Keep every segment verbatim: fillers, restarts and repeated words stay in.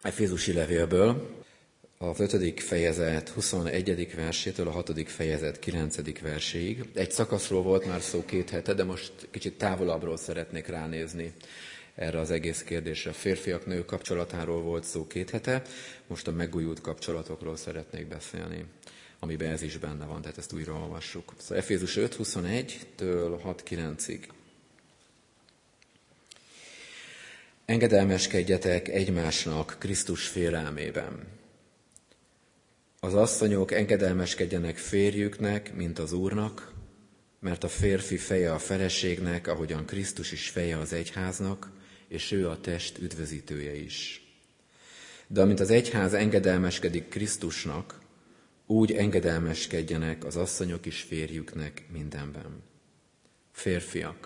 Efézusi levélből, az ötödik fejezet huszonegyedik versétől a hatodik fejezet kilencedik verséig. Egy szakaszról volt már szó két hete, de most kicsit távolabbról szeretnék ránézni erre az egész kérdésre. A férfiak-nők kapcsolatáról volt szó két hete, most a megújult kapcsolatokról szeretnék beszélni, amiben ez is benne van, tehát ezt újra olvassuk. Szóval Efézus öt huszonegytől hat kilencig. Engedelmeskedjetek egymásnak Krisztus félelmében. Az asszonyok engedelmeskedjenek férjüknek, mint az Úrnak, mert a férfi feje a feleségnek, ahogyan Krisztus is feje az egyháznak, és ő a test üdvözítője is. De amint az egyház engedelmeskedik Krisztusnak, úgy engedelmeskedjenek az asszonyok is férjüknek mindenben. Férfiak,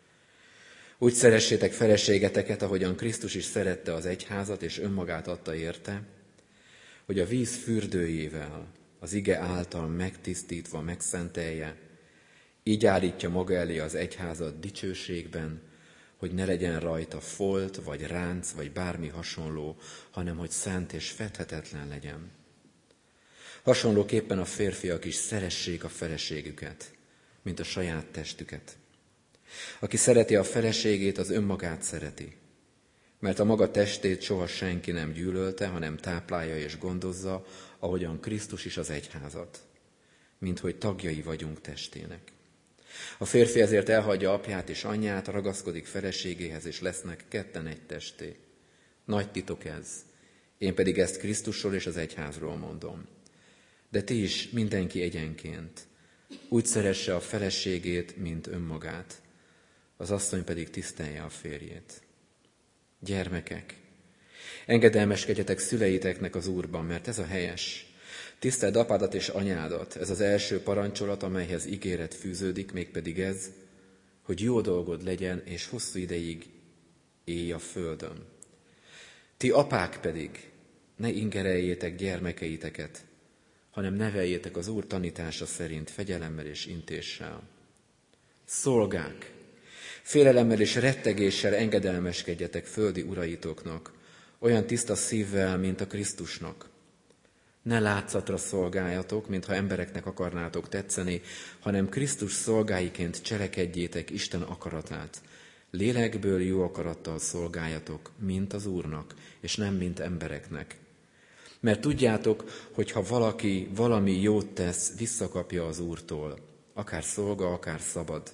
úgy szeressétek feleségeteket, ahogyan Krisztus is szerette az egyházat, és önmagát adta érte, hogy a víz fürdőjével, az ige által megtisztítva megszentelje, így állítja maga elé az egyházat dicsőségben, hogy ne legyen rajta folt, vagy ránc, vagy bármi hasonló, hanem hogy szent és fedhetetlen legyen. Hasonlóképpen a férfiak is szeressék a feleségüket, mint a saját testüket. Aki szereti a feleségét, az önmagát szereti, mert a maga testét soha senki nem gyűlölte, hanem táplálja és gondozza, ahogyan Krisztus is az egyházat, mint hogy tagjai vagyunk testének. A férfi ezért elhagyja apját és anyját, ragaszkodik feleségéhez, és lesznek ketten egy testé. Nagy titok ez, én pedig ezt Krisztusról és az egyházról mondom. De ti is mindenki egyenként úgy szeresse a feleségét, mint önmagát, az asszony pedig tisztelje a férjét. Gyermekek, engedelmeskedjetek szüleiteknek az Úrban, mert ez a helyes. Tiszteld apádat és anyádat, ez az első parancsolat, amelyhez ígéret fűződik, mégpedig ez, hogy jó dolgod legyen, és hosszú ideig élj a földön. Ti apák pedig ne ingereljétek gyermekeiteket, hanem neveljétek az Úr tanítása szerint fegyelemmel és intéssel. Szolgák, félelemmel és rettegéssel engedelmeskedjetek földi uraitoknak, olyan tiszta szívvel, mint a Krisztusnak. Ne látszatra szolgáljatok, mintha embereknek akarnátok tetszeni, hanem Krisztus szolgáiként cselekedjétek Isten akaratát. Lélekből jó akarattal szolgáljatok, mint az Úrnak, és nem mint embereknek. Mert tudjátok, hogy ha valaki valami jót tesz, visszakapja az Úrtól, akár szolga, akár szabad.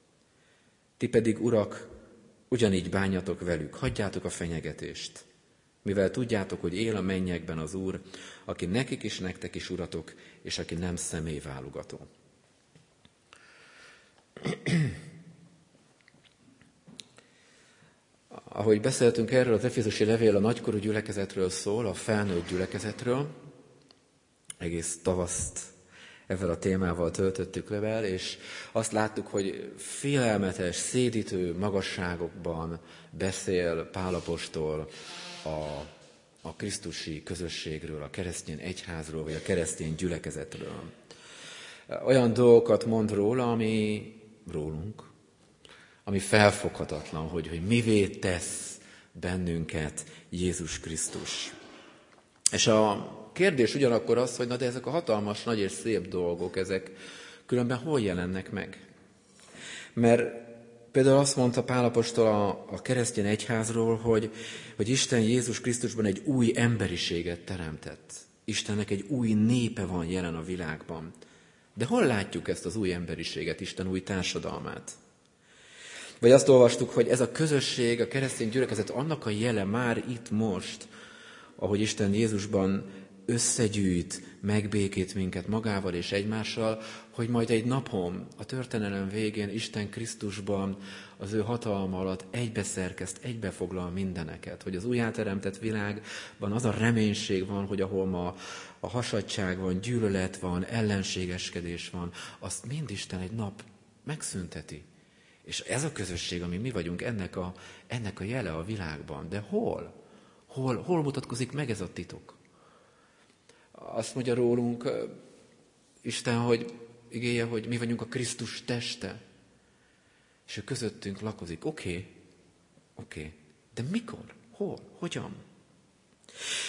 Ti pedig, urak, ugyanígy bánjatok velük, hagyjátok a fenyegetést, mivel tudjátok, hogy él a mennyekben az Úr, aki nekik is, nektek is uratok, és aki nem személyválogató. Ahogy beszéltünk erről, az efézusi levél a nagykorú gyülekezetről szól, a felnőtt gyülekezetről. Egész tavaszt ezzel a témával töltöttük le el, és azt láttuk, hogy félelmetes, szédítő magasságokban beszél Pál apostol a, a krisztusi közösségről, a keresztény egyházról, vagy a keresztény gyülekezetről. Olyan dolgokat mond róla, ami rólunk, ami felfoghatatlan, hogy, hogy mivé tesz bennünket Jézus Krisztus. És a kérdés ugyanakkor az, hogy na de ezek a hatalmas, nagy és szép dolgok, ezek különben hol jelennek meg? Mert például azt mondta Pál apostol a, a keresztény egyházról, hogy, hogy Isten Jézus Krisztusban egy új emberiséget teremtett. Istennek egy új népe van jelen a világban. De hol látjuk ezt az új emberiséget, Isten új társadalmát? Vagy azt olvastuk, hogy ez a közösség, a keresztény gyülekezet annak a jele már itt most, ahogy Isten Jézusban összegyűjt, megbékít minket magával és egymással, hogy majd egy napon, a történelem végén Isten Krisztusban az ő hatalma alatt egybeszerkeszt, egybefoglal mindeneket. Hogy az újjáteremtett világban az a reménység van, hogy ahol ma a hasadság van, gyűlölet van, ellenségeskedés van, azt mind Isten egy nap megszünteti. És ez a közösség, ami mi vagyunk, ennek a, ennek a jele a világban. De hol? Hol, hol mutatkozik meg ez a titok? Azt mondja rólunk Isten, hogy igéje, hogy mi vagyunk a Krisztus teste, és ő közöttünk lakozik. Oké, okay, oké, okay. De mikor? Hol? Hogyan?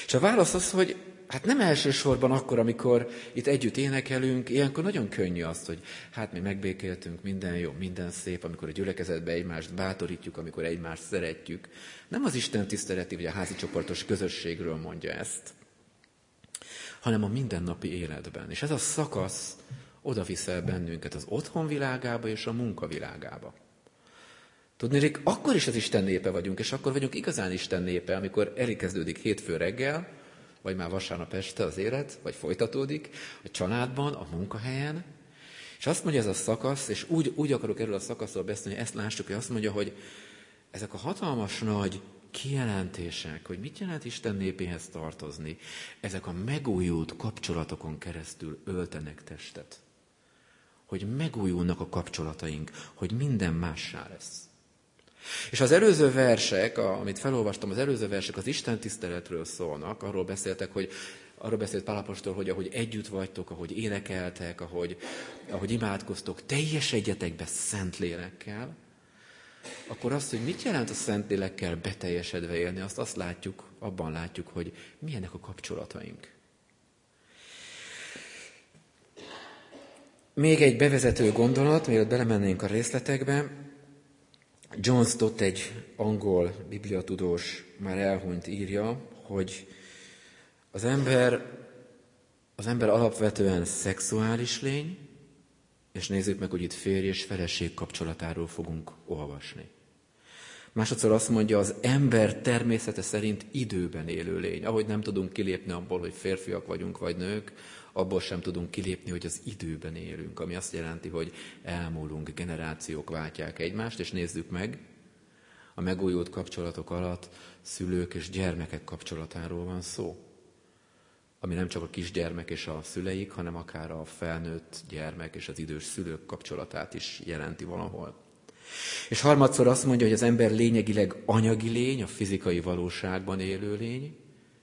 És a válasz az, hogy hát nem elsősorban akkor, amikor itt együtt énekelünk, ilyenkor nagyon könnyű azt, hogy hát mi megbékéltünk, minden jó, minden szép, amikor a gyülekezetbe egymást bátorítjuk, amikor egymást szeretjük. Nem az Isten tiszteleti, vagy a házi csoportos közösségről mondja ezt, hanem a mindennapi életben. És ez a szakasz oda viszel bennünket az otthon világába és a munka világába. Tudnék, akkor is az Isten népe vagyunk, és akkor vagyunk igazán Isten népe, amikor elkezdődik hétfő reggel, vagy már vasárnap este az élet, vagy folytatódik a családban, a munkahelyen. És azt mondja ez a szakasz, és úgy, úgy akarok erről a szakaszról beszélni, hogy ezt lássuk, hogy azt mondja, hogy ezek a hatalmas nagy kijelentések, hogy mit jelent Isten népéhez tartozni, ezek a megújult kapcsolatokon keresztül öltenek testet. Hogy megújulnak a kapcsolataink, hogy minden mássá lesz. És az előző versek, amit felolvastam, az előző versek az Isten tiszteletről szólnak, arról beszéltek, hogy arról beszélt Pál apostol, hogy ahogy együtt vagytok, ahogy énekeltek, ahogy, ahogy imádkoztok, teljesedjetek be Szentlélekkel, akkor azt, hogy mit jelent a Szentlélekkel beteljesedve élni, azt azt látjuk, abban látjuk, hogy milyenek a kapcsolataink. Még egy bevezető gondolat, mielőtt belemennénk a részletekbe. John Stott, egy angol bibliatudós, már elhunyt, írja, hogy az ember, az ember alapvetően szexuális lény, és nézzük meg, hogy itt férj és feleség kapcsolatáról fogunk olvasni. Másodszor azt mondja, az ember természete szerint időben élő lény. Ahogy nem tudunk kilépni abból, hogy férfiak vagyunk vagy nők, abból sem tudunk kilépni, hogy az időben élünk, ami azt jelenti, hogy elmúlunk, generációk váltják egymást, és nézzük meg, a megújult kapcsolatok alatt szülők és gyermekek kapcsolatáról van szó. Ami nem csak a kisgyermek és a szüleik, hanem akár a felnőtt gyermek és az idős szülők kapcsolatát is jelenti valahol. És harmadszor azt mondja, hogy az ember lényegileg anyagi lény, a fizikai valóságban élő lény.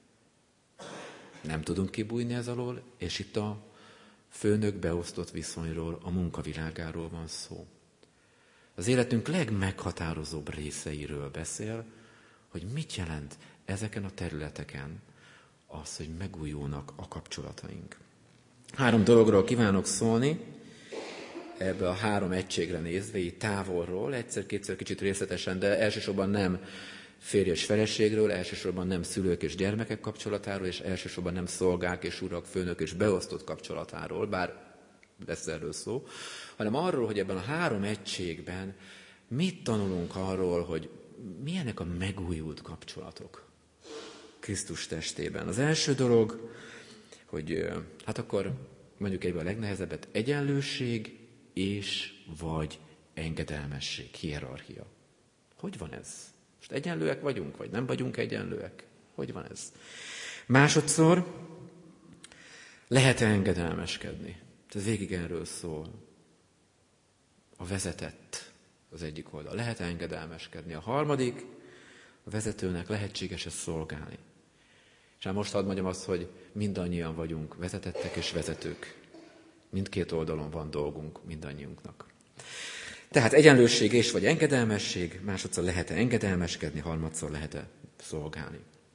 Nem tudunk kibújni ez alól, és itt a főnök beosztott viszonyról, a munkavilágáról van szó. Az életünk legmeghatározóbb részeiről beszél, hogy mit jelent ezeken a területeken az, hogy megújulnak a kapcsolataink. Három dologról kívánok szólni, ebbe a három egységre nézve, így távolról, egyszer-kétszer kicsit részletesen, de elsősorban nem férj és feleségről, elsősorban nem szülők és gyermekek kapcsolatáról, és elsősorban nem szolgák és urak, főnök és beosztott kapcsolatáról, bár lesz erről szó, hanem arról, hogy ebben a három egységben mit tanulunk arról, hogy milyenek a megújult kapcsolatok Krisztus testében. Az első dolog, hogy hát akkor mondjuk egyben a legnehezebbet, egyenlőség és vagy engedelmesség, hierarchia. Hogy van ez? Most egyenlőek vagyunk, vagy nem vagyunk egyenlőek? Hogy van ez? Másodszor, lehet-e engedelmeskedni? Ez végig erről szól. A vezetett az egyik oldal. Lehet-e engedelmeskedni? A harmadik, a vezetőnek lehetséges-e szolgálni? És hát most hadd mondjam azt, hogy mindannyian vagyunk vezetettek és vezetők. Mindkét oldalon van dolgunk mindannyiunknak. Tehát egyenlőség és vagy engedelmesség, másodszor lehet-e engedelmeskedni, harmadszor lehet-e szolgálni.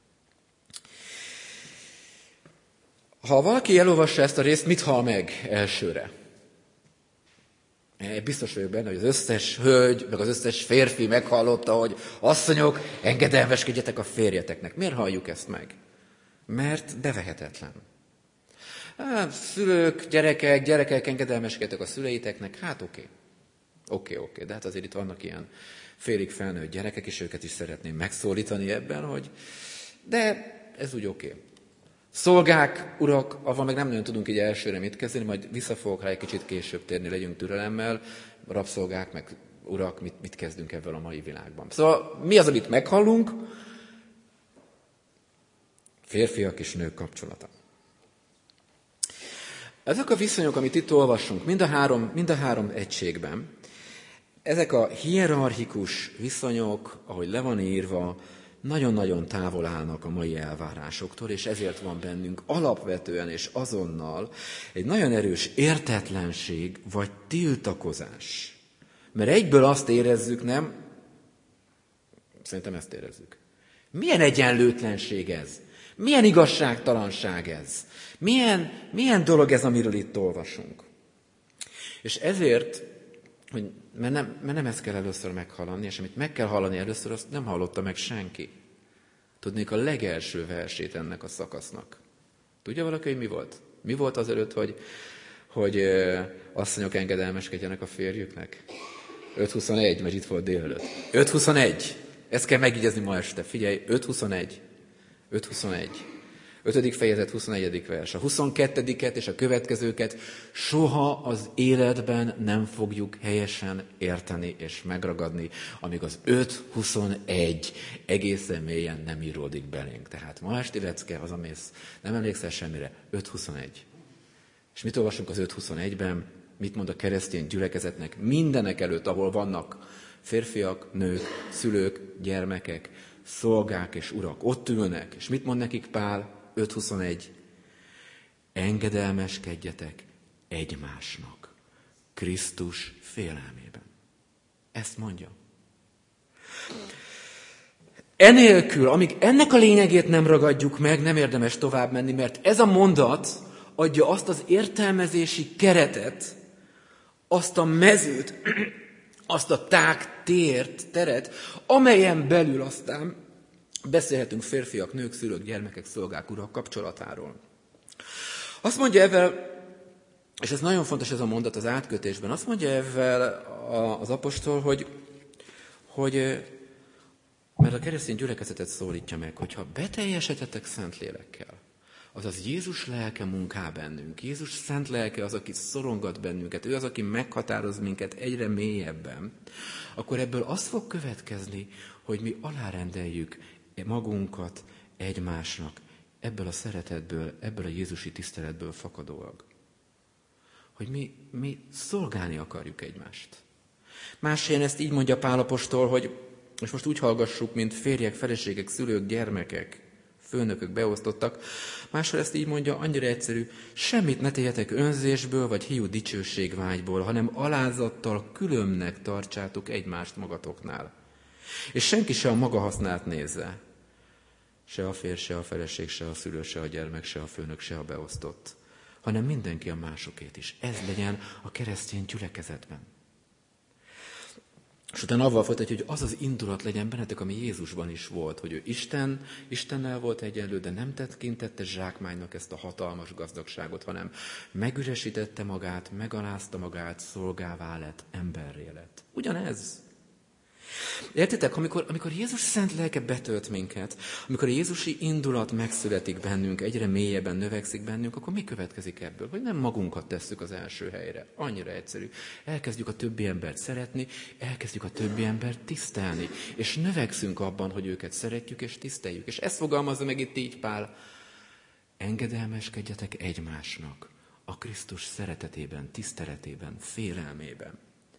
Ha valaki elolvassa ezt a részt, mit hall meg elsőre? Biztos vagyok benne, hogy az összes hölgy, meg az összes férfi meghallotta, hogy asszonyok, engedelmeskedjetek a férjeteknek. Miért halljuk ezt meg? Mert bevehetetlen. Hát, szülők, gyerekek, gyerekek, engedelmeskedjetek a szüleiteknek, hát oké. Okay. Oké, okay, oké, okay. De hát azért itt vannak ilyen félig felnőtt gyerekek, és őket is szeretném megszólítani ebben, hogy de ez úgy oké. Okay. Szolgák, urak, avval meg nem nagyon tudunk így elsőre mit kezdeni, majd vissza fogok rá egy kicsit később térni, legyünk türelemmel, rabszolgák, meg urak, mit, mit kezdünk ebből a mai világban. Szóval mi az, amit meghallunk? Férfiak és nők kapcsolata. Ezek a viszonyok, amit itt olvassunk, mind a három, mind a három egységben, ezek a hierarchikus viszonyok, ahogy le van írva, nagyon-nagyon távol állnak a mai elvárásoktól, és ezért van bennünk alapvetően és azonnal egy nagyon erős értetlenség vagy tiltakozás. Mert egyből azt érezzük, nem? Szerintem ezt érezzük. Milyen egyenlőtlenség ez? Milyen igazságtalanság ez? Milyen, milyen dolog ez, amiről itt olvasunk? És ezért, hogy, mert, nem, mert nem ezt kell először meghallani, és amit meg kell hallani először, azt nem hallotta meg senki. Tudnék a legelső versét ennek a szakasznak. Tudja valaki, hogy mi volt? Mi volt azelőtt, hogy, hogy euh, asszonyok engedelmeskedjenek a férjüknek? öt huszonegy, mert itt volt délelőtt. öt huszonegy. Ezt kell megjegyezni ma este. Figyelj, öt huszonegy. öt huszonegy. ötödik fejezet, huszonegyedik vers. A huszonkettediket és a következőket soha az életben nem fogjuk helyesen érteni és megragadni, amíg az öt huszonegy egészen mélyen nem íródik belénk. Tehát ma esti lecke, hazamész, nem emlékszel semmire, öt huszonegy. És mit olvasunk az öt huszonegyben? Mit mond a keresztény gyülekezetnek? Mindenek előtt, ahol vannak férfiak, nők, szülők, gyermekek, szolgák és urak, ott ülnek. És mit mond nekik Pál? öt huszonegy. Engedelmeskedjetek egymásnak Krisztus félelmében. Ezt mondja. Enélkül, amíg ennek a lényegét nem ragadjuk meg, nem érdemes tovább menni, mert ez a mondat adja azt az értelmezési keretet, azt a mezőt, azt a tág tért, teret, amelyen belül aztán beszélhetünk férfiak, nők, szülők, gyermekek, szolgák, urak kapcsolatáról. Azt mondja ezzel, és ez nagyon fontos ez a mondat az átkötésben, azt mondja ezzel az apostol, hogy, hogy mert a keresztény gyülekezetet szólítja meg, hogyha beteljesedetek Szentlélekkel, azaz Jézus lelke munkál bennünk. Jézus szent lelke az, aki szorongat bennünket, ő az, aki meghatároz minket egyre mélyebben, akkor ebből az fog következni, hogy mi alárendeljük magunkat egymásnak, ebből a szeretetből, ebből a Jézusi tiszteletből fakadólag. Hogy mi, mi szolgálni akarjuk egymást. Más helyen ezt így mondja Pál apostol, hogy, és most úgy hallgassuk, mint férjek, feleségek, szülők, gyermekek, főnökök beosztottak, máshol ezt így mondja, annyira egyszerű, semmit ne tegyetek önzésből, vagy hiú dicsőségvágyból, hanem alázattal különbnek tartsátok egymást magatoknál. És senki se a maga hasznát nézze. Se a férj, se a feleség, se a szülő, se a gyermek, se a főnök, se a beosztott, hanem mindenki a másokét is. Ez legyen a keresztény gyülekezetben. És utána avval folytatja, hogy az az indulat legyen bennetek, ami Jézusban is volt, hogy ő Isten, Istennel volt egyenlő, de nem tekintette zsákmánynak ezt a hatalmas gazdagságot, hanem megüresítette magát, megalázta magát, szolgává lett, emberré lett. Ugyanez. Értitek, amikor, amikor Jézus szent lelke betölt minket, amikor a jézusi indulat megszületik bennünk, egyre mélyebben növekszik bennünk, akkor mi következik ebből? Hogy nem magunkat tesszük az első helyre. Annyira egyszerű. Elkezdjük a többi embert szeretni, elkezdjük a többi embert tisztelni, és növekszünk abban, hogy őket szeretjük és tiszteljük. És ezt fogalmazza meg itt így Pál. Engedelmeskedjetek egymásnak a Krisztus szeretetében, tiszteletében, félelmében.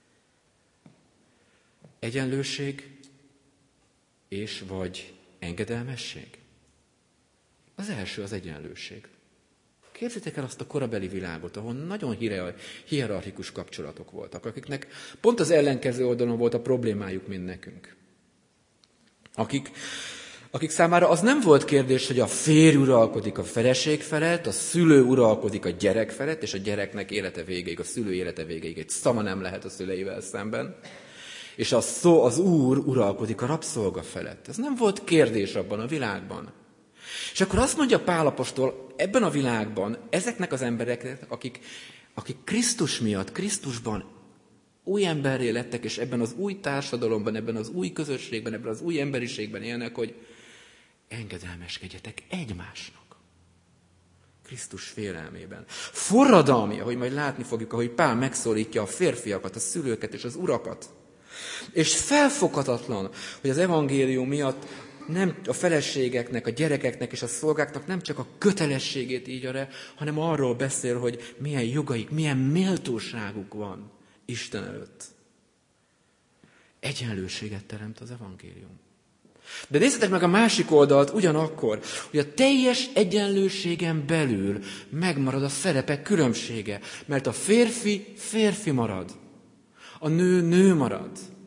Egyenlőség és vagy engedelmesség? Az első az egyenlőség. Képzeljétek el azt a korabeli világot, ahol nagyon hierarchikus kapcsolatok voltak, akiknek pont az ellenkező oldalon volt a problémájuk, mint nekünk. Akik, akik számára az nem volt kérdés, hogy a férj uralkodik a feleség felett, a szülő uralkodik a gyerek felett, és a gyereknek élete végéig, a szülő élete végéig egy szama nem lehet a szüleivel szemben. És a szó, az Úr uralkodik a rabszolga felett. Ez nem volt kérdés abban a világban. És akkor azt mondja Pál apostol, ebben a világban ezeknek az embereknek, akik, akik Krisztus miatt, Krisztusban új emberré lettek, és ebben az új társadalomban, ebben az új közösségben, ebben az új emberiségben élnek, hogy engedelmeskedjetek egymásnak. Krisztus félelmében. Forradalmi, ahogy majd látni fogjuk, ahogy Pál megszólítja a férfiakat, a szülőket és az urakat. És felfoghatatlan, hogy az evangélium miatt nem a feleségeknek, a gyerekeknek és a szolgáknak nem csak a kötelességét írja le, hanem arról beszél, hogy milyen jogaik, milyen méltóságuk van Isten előtt. Egyenlőséget teremt az evangélium. De nézzetek meg a másik oldalt ugyanakkor, hogy a teljes egyenlőségen belül megmarad a szerepek különbsége, mert a férfi férfi marad. A nő nő marad.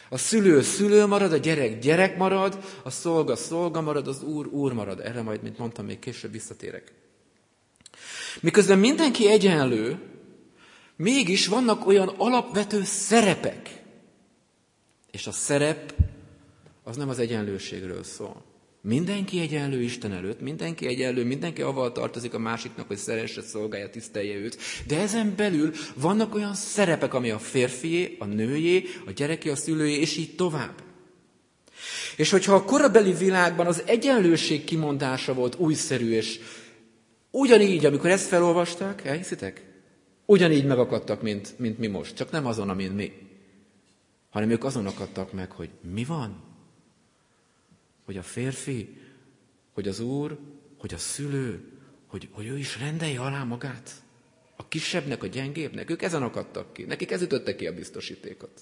A szülő szülő marad, a gyerek gyerek marad, a szolga szolga marad, az úr úr marad. Erre majd, mint mondtam, még később visszatérek. Miközben mindenki egyenlő, mégis vannak olyan alapvető szerepek. És a szerep az nem az egyenlőségről szól. Mindenki egyenlő Isten előtt, mindenki egyenlő, mindenki avval tartozik a másiknak, hogy szeresse, szolgálja, tisztelje őt. De ezen belül vannak olyan szerepek, ami a férfié, a nőjé, a gyereké, a szülőjé, és így tovább. És hogyha a korabeli világban az egyenlőség kimondása volt újszerű, és ugyanígy, amikor ezt felolvasták, elhiszitek? Ugyanígy megakadtak, mint, mint mi most. Csak nem azon, mint mi. Hanem ők azon akadtak meg, hogy mi van? Hogy a férfi, hogy az úr, hogy a szülő, hogy, hogy ő is rendelje alá magát. A kisebbnek, a gyengébbnek. Ők ezen akadtak ki. Nekik ez ütötte ki a biztosítékot.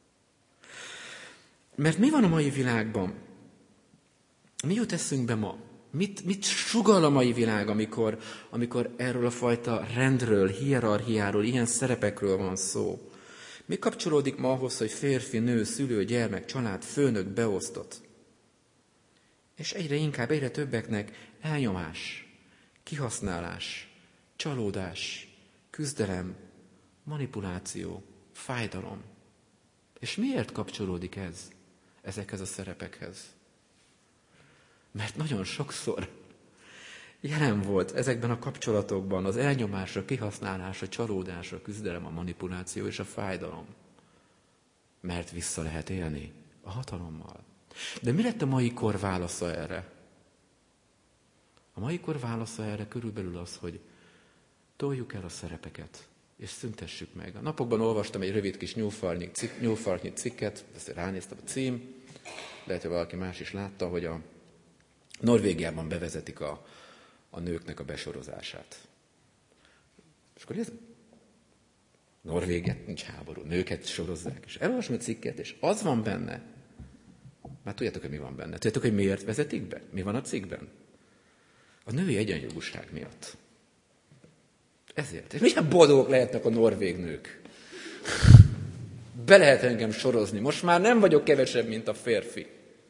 Mert mi van a mai világban? Mi jut eszünkbe ma? Mit, mit sugall a mai világ, amikor, amikor erről a fajta rendről, hierarchiáról, ilyen szerepekről van szó? Mi kapcsolódik ma ahhoz, hogy férfi, nő, szülő, gyermek, család, főnök beosztott? És egyre inkább, egyre többeknek elnyomás, kihasználás, csalódás, küzdelem, manipuláció, fájdalom. És miért kapcsolódik ez ezekhez a szerepekhez? Mert nagyon sokszor jelen volt ezekben a kapcsolatokban az elnyomás, a kihasználás, a csalódás, a küzdelem, a manipuláció és a fájdalom. Mert vissza lehet élni a hatalommal. De mi lett a mai kor válasza erre? A mai kor válasza erre körülbelül az, hogy toljuk el a szerepeket, és szüntessük meg. A napokban olvastam egy rövid kis nyúlfartnyi cikk, cikket, ezt ránéztem a cím, lehet, hogy valaki más is látta, hogy a Norvégiában bevezetik a, a nőknek a besorozását. És akkor ez Norvégia, nincs háború, nőket sorozzák. És elolvasom a cikket, és az van benne, már tudjátok, hogy mi van benne. Tudjátok, hogy miért vezetik be? Mi van a cikkben? A női egyenjogúság miatt. Ezért. És milyen boldogok lehetnek a norvég nők? Be lehet engem sorozni. Most már nem vagyok kevesebb, mint a férfi.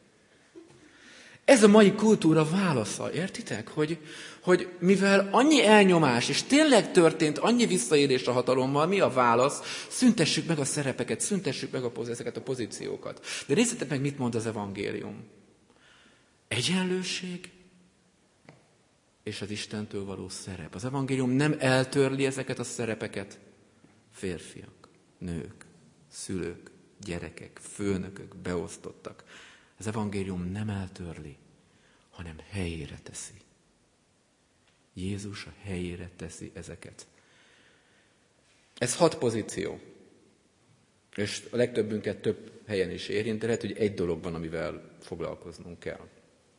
Ez a mai kultúra válasza, értitek? Hogy, hogy mivel annyi elnyomás, és tényleg történt annyi visszaélés a hatalommal, mi a válasz? Szüntessük meg a szerepeket, szüntessük meg a, ezeket a pozíciókat. De nézzétek meg, mit mond az evangélium. Egyenlőség és az Istentől való szerep. Az evangélium nem eltörli ezeket a szerepeket. Férfiak, nők, szülők, gyerekek, főnökök, beosztottak. Az evangélium nem eltörli, hanem helyére teszi. Jézus a helyére teszi ezeket. Ez hat pozíció. És a legtöbbünket több helyen is érint, de lehet, hogy egy dolog van, amivel foglalkoznunk kell.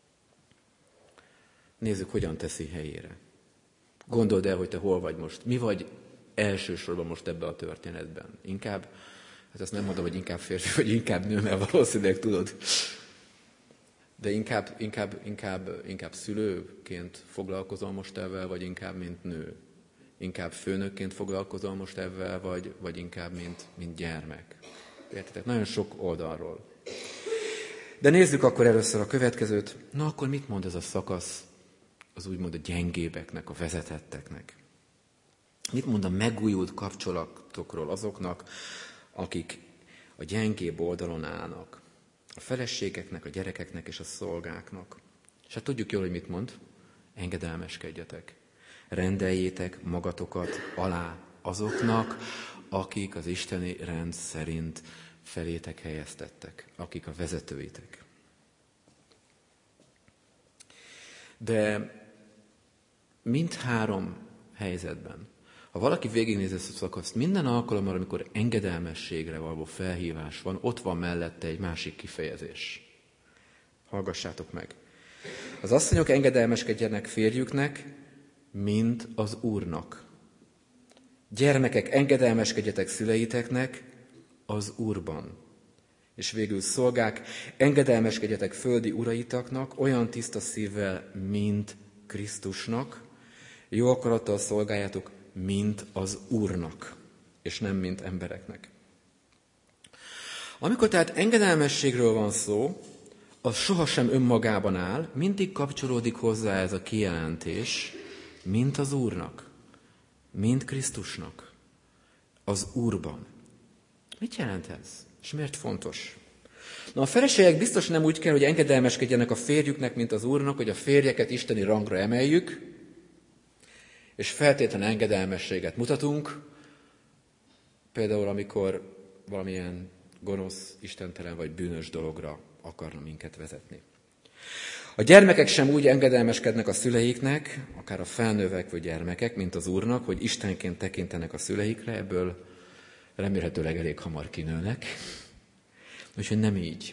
Nézzük, hogyan teszi helyére. Gondold el, hogy te hol vagy most. Mi vagy elsősorban most ebben a történetben? Inkább, hát azt nem mondom, hogy inkább férfi, vagy inkább nő, mert valószínűleg tudod. De inkább, inkább, inkább, inkább szülőként foglalkozol most ezzel, vagy inkább, mint nő? Inkább főnökként foglalkozol most ezzel, vagy, vagy inkább, mint, mint gyermek? Értitek? Nagyon sok oldalról. De nézzük akkor először a következőt. Na akkor mit mond ez a szakasz az úgymond a gyengébeknek, a vezetetteknek? Mit mond a megújult kapcsolatokról azoknak, akik a gyengébb oldalon állnak? A feleségeknek, a gyerekeknek és a szolgáknak. És hát tudjuk jól, hogy mit mond. Engedelmeskedjetek. Rendeljétek magatokat alá azoknak, akik az isteni rend szerint felétek helyeztettek, akik a vezetőitek. De mindhárom helyzetben, ha valaki végignéz ezt a szakaszt, minden alkalommal, amikor engedelmességre való felhívás van, ott van mellette egy másik kifejezés. Hallgassátok meg. Az asszonyok engedelmeskedjenek férjüknek, mint az Úrnak. Gyermekek, engedelmeskedjetek szüleiteknek az Úrban. És végül szolgák, engedelmeskedjetek földi uraitaknak olyan tiszta szívvel, mint Krisztusnak. Jó akarattal szolgáljátok, mint az Úrnak, és nem mint embereknek. Amikor tehát engedelmességről van szó, az sohasem önmagában áll, mindig kapcsolódik hozzá ez a kijelentés, mint az Úrnak, mint Krisztusnak, az Úrban. Mit jelent ez? És miért fontos? Na, a feleségek biztos nem úgy kell, hogy engedelmeskedjenek a férjüknek, mint az Úrnak, hogy a férjeket isteni rangra emeljük, és feltétlen engedelmességet mutatunk, például amikor valamilyen gonosz, istentelen vagy bűnös dologra akarna minket vezetni. A gyermekek sem úgy engedelmeskednek a szüleiknek, akár a felnövekvő gyermekek, mint az Úrnak, hogy istenként tekintenek a szüleikre, ebből remélhetőleg elég hamar kinőnek. Úgyhogy nem így.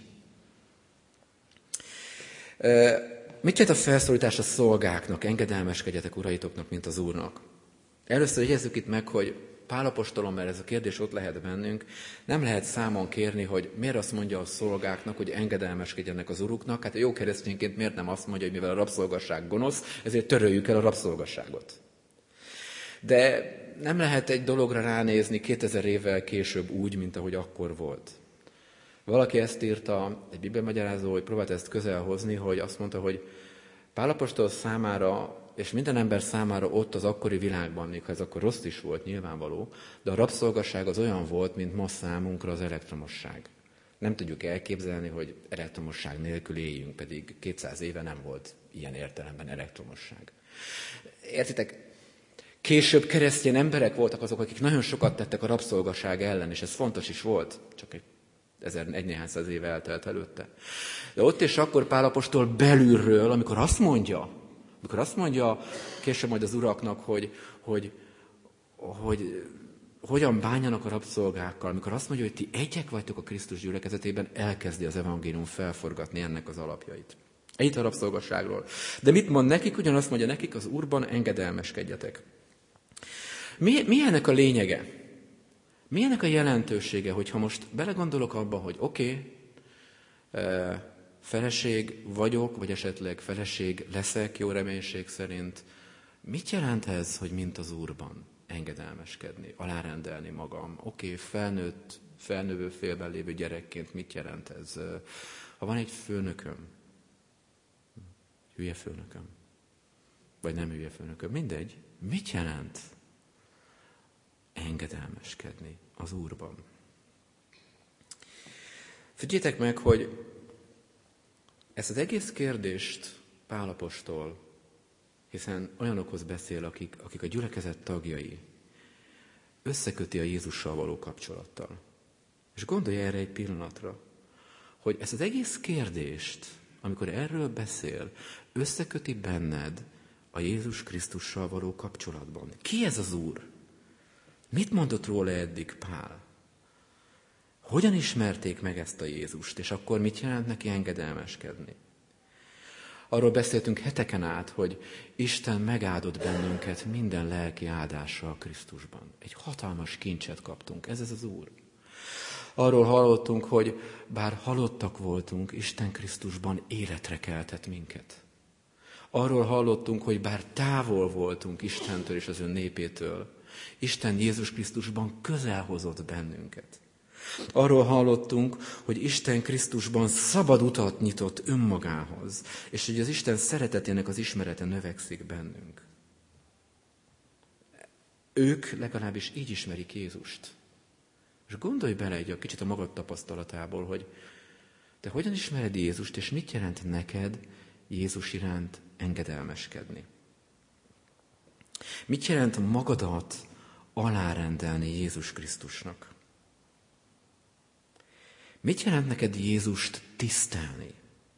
Mit jelent a felszólítás a szolgáknak? Engedelmeskedjetek uraitoknak, mint az Úrnak. Először jegyezzük itt meg, hogy Pál apostolon, mert ez a kérdés ott lehet bennünk, nem lehet számon kérni, hogy miért azt mondja a szolgáknak, hogy engedelmeskedjenek az uruknak. Hát a jó keresztényként miért nem azt mondja, hogy mivel a rabszolgasság gonosz, ezért töröljük el a rabszolgasságot. De nem lehet egy dologra ránézni kétezer évvel később úgy, mint ahogy akkor volt. Valaki ezt írta, egy bibliamagyarázó, hogy próbált ezt közel hozni, hogy azt mondta, hogy Pál apostol számára, és minden ember számára ott az akkori világban, még ha ez akkor rossz is volt, nyilvánvaló, de a rabszolgasság az olyan volt, mint ma számunkra az elektromosság. Nem tudjuk elképzelni, hogy elektromosság nélkül éljünk, pedig kétszáz éve nem volt ilyen értelemben elektromosság. Értitek? Később keresztény emberek voltak azok, akik nagyon sokat tettek a rabszolgaság ellen, és ez fontos is volt, csak egy ezer egy néhány száz éve eltelt előtte. De ott és akkor Pál apostol belülről, amikor azt mondja, amikor azt mondja később majd az uraknak, hogy, hogy, hogy hogyan bánjanak a rabszolgákkal, amikor azt mondja, hogy ti egyek vagytok a Krisztus gyülekezetében, elkezdi az evangélium felforgatni ennek az alapjait. Itt a rabszolgasságról. De mit mond nekik? Ugyanazt mondja nekik, az Úrban engedelmeskedjetek. Mi, mi ennek a lényege? Mi ennek a jelentősége, hogyha most belegondolok abba, hogy oké, okay, feleség vagyok, vagy esetleg feleség leszek, jó reménység szerint. Mit jelent ez, hogy mint az Úrban engedelmeskedni, alárendelni magam? Oké, okay, felnőtt, felnövő félben lévő gyerekként mit jelent ez? Ha van egy főnököm, hülye főnököm, vagy nem hülye főnököm, mindegy, mit jelent engedelmeskedni az Úrban? Figyeljétek meg, hogy ezt az egész kérdést Pál apostol, hiszen olyanokhoz beszél, akik, akik a gyülekezet tagjai, összeköti a Jézussal való kapcsolattal. És gondolj erre egy pillanatra, hogy ezt az egész kérdést, amikor erről beszél, összeköti benned a Jézus Krisztussal való kapcsolatban. Ki ez az Úr? Mit mondott róla eddig Pál? Hogyan ismerték meg ezt a Jézust, és akkor mit jelent neki engedelmeskedni? Arról beszéltünk heteken át, hogy Isten megáldott bennünket minden lelki áldással Krisztusban. Egy hatalmas kincset kaptunk, ez ez az Úr. Arról hallottunk, hogy bár halottak voltunk, Isten Krisztusban életre keltett minket. Arról hallottunk, hogy bár távol voltunk Istentől és az ő népétől, Isten Jézus Krisztusban közel hozott bennünket. Arról hallottunk, hogy Isten Krisztusban szabad utat nyitott önmagához, és hogy az Isten szeretetének az ismerete növekszik bennünk. Ők legalábbis így ismerik Jézust. És gondolj bele egy kicsit a magad tapasztalatából, hogy te hogyan ismered Jézust, és mit jelent neked Jézus iránt engedelmeskedni. Mit jelent magadat alárendelni Jézus Krisztusnak? Mit jelent neked Jézust tisztelni?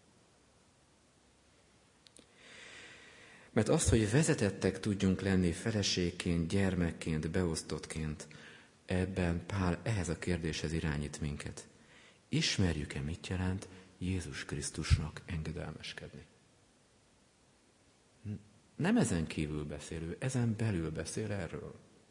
Mert azt, hogy vezetettek tudjunk lenni feleségként, gyermekként, beosztottként, ebben Pál ehhez a kérdéshez irányít minket. Ismerjük-e, mit jelent Jézus Krisztusnak engedelmeskedni? Nem ezen kívül beszél ő, ezen belül beszél erről.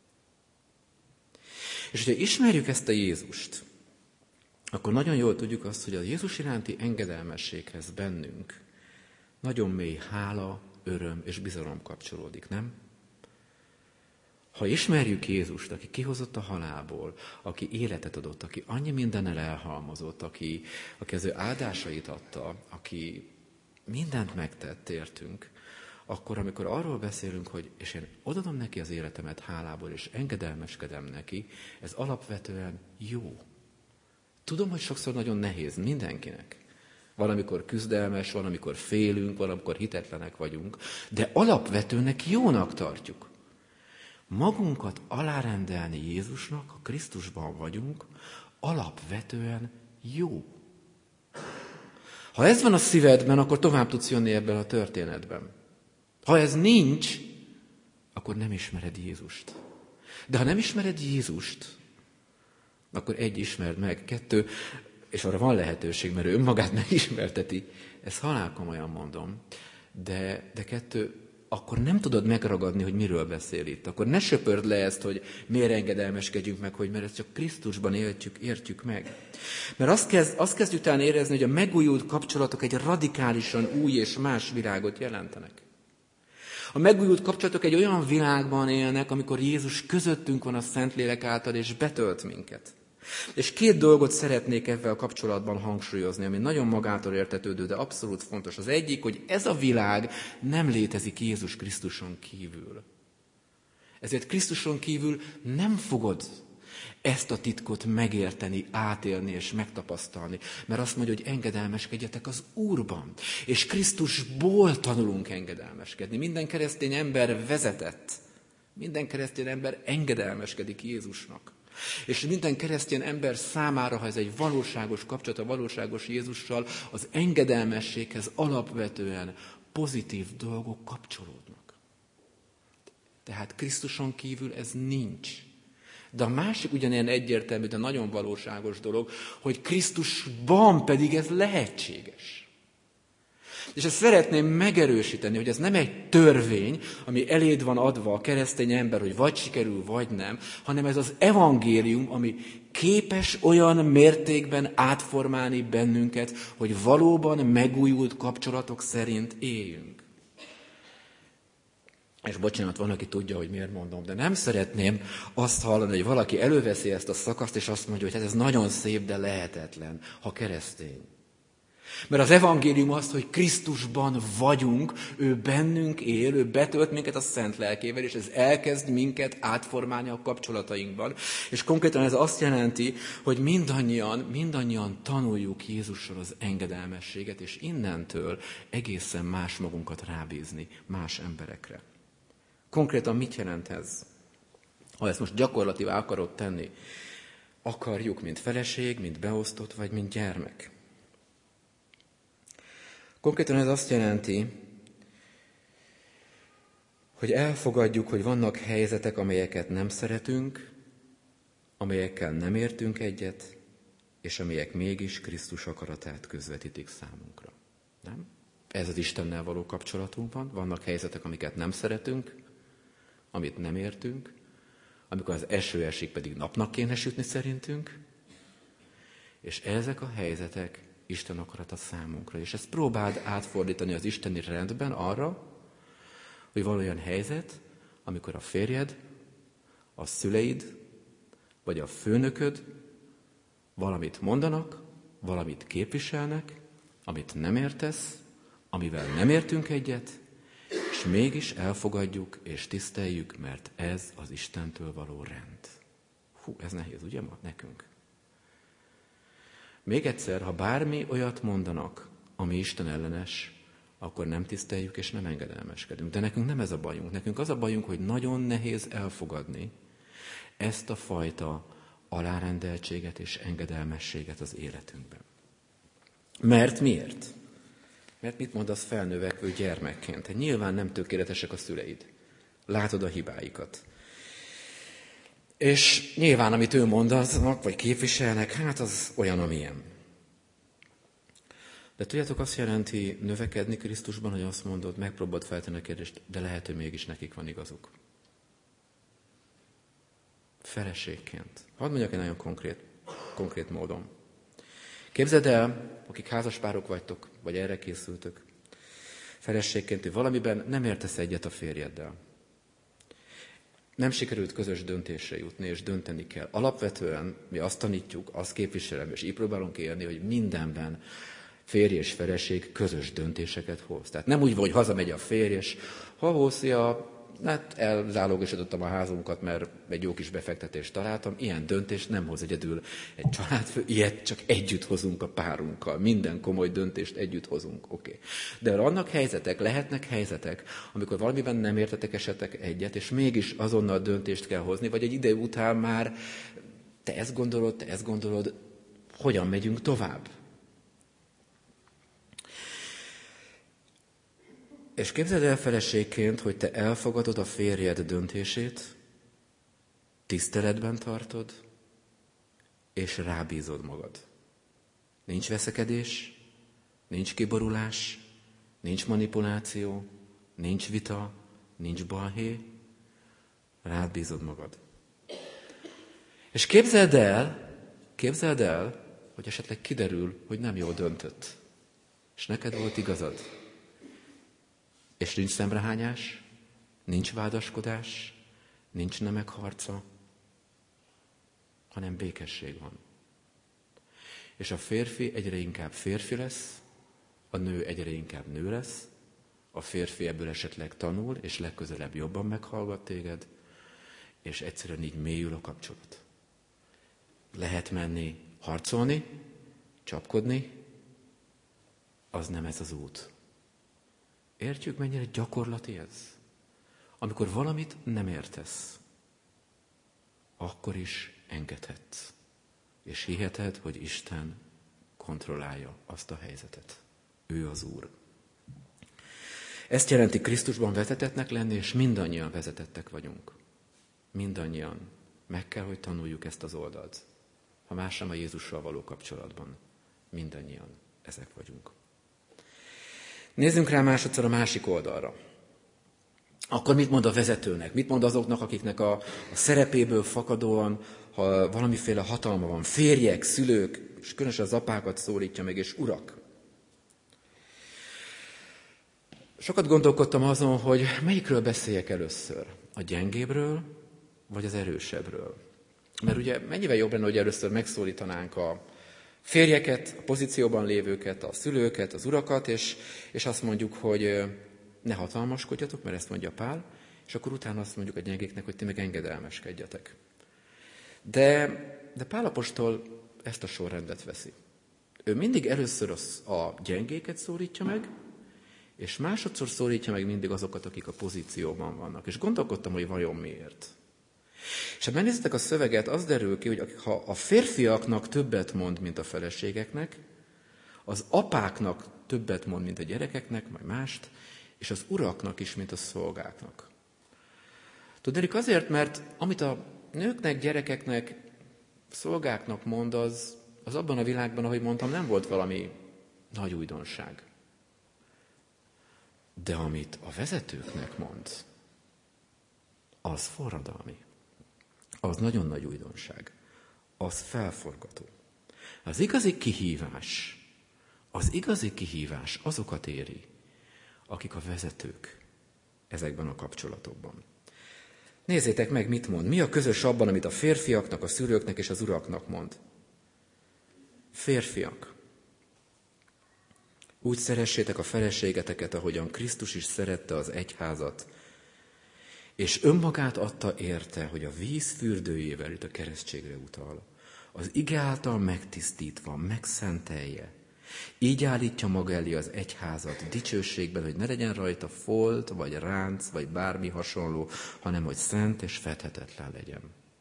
És hogyha ismerjük ezt a Jézust, akkor nagyon jól tudjuk azt, hogy a Jézus iránti engedelmességhez bennünk nagyon mély hála, öröm és bizalom kapcsolódik, nem? Ha ismerjük Jézust, aki kihozott a halálból, aki életet adott, aki annyi mindennel elhalmozott, aki, aki az ő áldásait adta, aki mindent megtett, értünk, akkor amikor arról beszélünk, hogy és én odadom neki az életemet hálából, és engedelmeskedem neki, ez alapvetően jó. Tudom, hogy sokszor nagyon nehéz mindenkinek. Valamikor küzdelmes, valamikor félünk, valamikor hitetlenek vagyunk, de alapvetőnek jónak tartjuk. Magunkat alárendelni Jézusnak, ha Krisztusban vagyunk, alapvetően jó. Ha ez van a szívedben, akkor tovább tudsz jönni ebben a történetben. Ha ez nincs, akkor nem ismered Jézust. De ha nem ismered Jézust, akkor egy, ismerd meg, kettő, és arra van lehetőség, mert ő önmagát megismerteti, ezt halálkomolyan mondom, de, de kettő, akkor nem tudod megragadni, hogy miről beszél itt. Akkor ne söpörd le ezt, hogy miért engedelmeskedjünk meg, hogy mert ezt csak Krisztusban éltjük, értjük meg. Mert azt, kezd, azt kezdjük talán érezni, hogy a megújult kapcsolatok egy radikálisan új és más világot jelentenek. A megújult kapcsolatok egy olyan világban élnek, amikor Jézus közöttünk van a Szentlélek által, és betölt minket. És két dolgot szeretnék ebben a kapcsolatban hangsúlyozni, ami nagyon magától értetődő, de abszolút fontos. Az egyik, hogy ez a világ nem létezik Jézus Krisztuson kívül. Ezért Krisztuson kívül nem fogod ezt a titkot megérteni, átélni és megtapasztalni. Mert azt mondja, hogy engedelmeskedjetek az Úrban. És Krisztusból tanulunk engedelmeskedni. Minden keresztény ember vezetett. Minden keresztény ember engedelmeskedik Jézusnak. És minden keresztény ember számára, ha ez egy valóságos kapcsolat a valóságos Jézussal, az engedelmességhez alapvetően pozitív dolgok kapcsolódnak. Tehát Krisztuson kívül ez nincs. De a másik ugyanilyen egyértelmű, de nagyon valóságos dolog, hogy Krisztusban pedig ez lehetséges. És ezt szeretném megerősíteni, hogy ez nem egy törvény, ami eléd van adva a keresztény ember, hogy vagy sikerül, vagy nem, hanem ez az evangélium, ami képes olyan mértékben átformálni bennünket, hogy valóban megújult kapcsolatok szerint éljünk. És bocsánat, van, aki tudja, hogy miért mondom, de nem szeretném azt hallani, hogy valaki előveszi ezt a szakaszt, és azt mondja, hogy hát ez nagyon szép, de lehetetlen, ha keresztény. Mert az evangélium az, hogy Krisztusban vagyunk, ő bennünk él, ő betölt minket a Szent Lelkével, és ez elkezd minket átformálni a kapcsolatainkban. És konkrétan ez azt jelenti, hogy mindannyian, mindannyian tanuljuk Jézussal az engedelmességet, és innentől egészen más magunkat rábízni más emberekre. Konkrétan mit jelent ez? Ha ezt most gyakorlatívá akarod tenni, akarjuk, mint feleség, mint beosztott, vagy mint gyermek. Konkrétan ez azt jelenti, hogy elfogadjuk, hogy vannak helyzetek, amelyeket nem szeretünk, amelyekkel nem értünk egyet, és amelyek mégis Krisztus akaratát közvetítik számunkra. Nem? Ez az Istennel való kapcsolatunkban. Vannak helyzetek, amiket nem szeretünk, amit nem értünk, amikor az eső esik, pedig napnak kéne sütni szerintünk, és ezek a helyzetek Isten akarata számunkra. És ezt próbáld átfordítani az isteni rendben arra, hogy van olyan helyzet, amikor a férjed, a szüleid, vagy a főnököd valamit mondanak, valamit képviselnek, amit nem értesz, amivel nem értünk egyet, és mégis elfogadjuk és tiszteljük, mert ez az Istentől való rend. Hú, ez nehéz, ugye ma nekünk? Még egyszer, ha bármi olyat mondanak, ami Isten ellenes, akkor nem tiszteljük és nem engedelmeskedünk. De nekünk nem ez a bajunk. Nekünk az a bajunk, hogy nagyon nehéz elfogadni ezt a fajta alárendeltséget és engedelmességet az életünkben. Mert miért? Mert mit mondasz felnövekvő gyermekként? Hát nyilván nem tökéletesek a szüleid. Látod a hibáikat. És nyilván, amit ő mondanak, vagy képviselnek, hát az olyan, amilyen. De tudjátok, azt jelenti növekedni Krisztusban, hogy azt mondod, megpróbáld feltenni a kérdést, de lehet, hogy mégis nekik van igazuk. Feleségként. Hadd mondjak egy nagyon konkrét, konkrét módon. Képzeld el, akik házaspárok vagytok, vagy erre készültök, feleségként, hogy valamiben nem értesz egyet a férjeddel. nem sikerült közös döntésre jutni, és dönteni kell. Alapvetően mi azt tanítjuk, azt képviselem, és így próbálunk élni, hogy mindenben férj és feleség közös döntéseket hoz. Tehát nem úgy van, hogy hazamegy a férj, és ha Hószia, hát elzálogosítottam a házunkat, mert egy jó kis befektetést találtam, ilyen döntést nem hoz egyedül egy családfő, ilyet csak együtt hozunk a párunkkal. Minden komoly döntést együtt hozunk, oké. Okay. De vannak helyzetek, lehetnek helyzetek, amikor valamiben nem értetek esetek egyet, és mégis azonnal döntést kell hozni, vagy egy idő után már te ezt gondolod, te ezt gondolod, hogyan megyünk tovább. És képzeld el feleségként, hogy te elfogadod a férjed döntését, tiszteletben tartod, és rábízod magad. Nincs veszekedés, nincs kiborulás, nincs manipuláció, nincs vita, nincs balhé, rád bízod magad. És képzeld el, képzeld el, hogy esetleg kiderül, hogy nem jól döntött, és neked volt igazad. És nincs szemrehányás, nincs vádaskodás, nincs nemek harca, hanem békesség van. És a férfi egyre inkább férfi lesz, a nő egyre inkább nő lesz, a férfi ebből esetleg tanul, és legközelebb jobban meghallgat téged, és egyszerűen így mélyül a kapcsolat. Lehet menni harcolni, csapkodni, az nem ez az út. Értjük, mennyire gyakorlati ez? Amikor valamit nem értesz, akkor is engedhetsz. És hiheted, hogy Isten kontrollálja azt a helyzetet. Ő az Úr. Ezt jelenti Krisztusban vezetettnek lenni, és mindannyian vezetettek vagyunk. Mindannyian. Meg kell, hogy tanuljuk ezt az oldalt. Ha más sem a Jézussal való kapcsolatban. Mindannyian ezek vagyunk. Nézzünk rá másodszor a másik oldalra. Akkor mit mond a vezetőnek? Mit mond azoknak, akiknek a, a szerepéből fakadóan, ha valamiféle hatalma van? Férjek, szülők, és különösen az apákat szólítja meg, és urak. Sokat gondolkodtam azon, hogy melyikről beszéljek először. A gyengébről, vagy az erősebbről. Mert ugye mennyivel jobb lenne, hogy először megszólítanánk a férjeket, a pozícióban lévőket, a szülőket, az urakat, és, és azt mondjuk, hogy ne hatalmaskodjatok, mert ezt mondja Pál, és akkor utána azt mondjuk a gyengéknek, hogy ti meg engedelmeskedjetek. De, de Pál apostol ezt a sorrendet veszi. Ő mindig először az, a gyengéket szólítja meg, és másodszor szólítja meg mindig azokat, akik a pozícióban vannak. És gondolkodtam, hogy vajon miért. És ha megnézzetek a szöveget, az derül ki, hogy ha a férfiaknak többet mond, mint a feleségeknek, az apáknak többet mond, mint a gyerekeknek, majd mást, és az uraknak is, mint a szolgáknak. Tudnék azért, mert amit a nőknek, gyerekeknek, szolgáknak mond, az, az abban a világban, ahogy mondtam, nem volt valami nagy újdonság. De amit a vezetőknek mond, az forradalmi. Az nagyon nagy újdonság. Az felforgató. Az igazi kihívás, az igazi kihívás azokat éri, akik a vezetők ezekben a kapcsolatokban. Nézzétek meg, mit mond. Mi a közös abban, amit a férfiaknak, a szülőknek és az uraknak mond? Férfiak, úgy szeressétek a feleségeteket, ahogyan Krisztus is szerette az egyházat, és önmagát adta érte, hogy a víz fürdőjével, itt a keresztségre utal, az ige által megtisztítva, megszentelje. Így állítja maga elé az egyházat dicsőségben, hogy ne legyen rajta folt, vagy ránc, vagy bármi hasonló, hanem hogy szent és fedhetetlen legyen.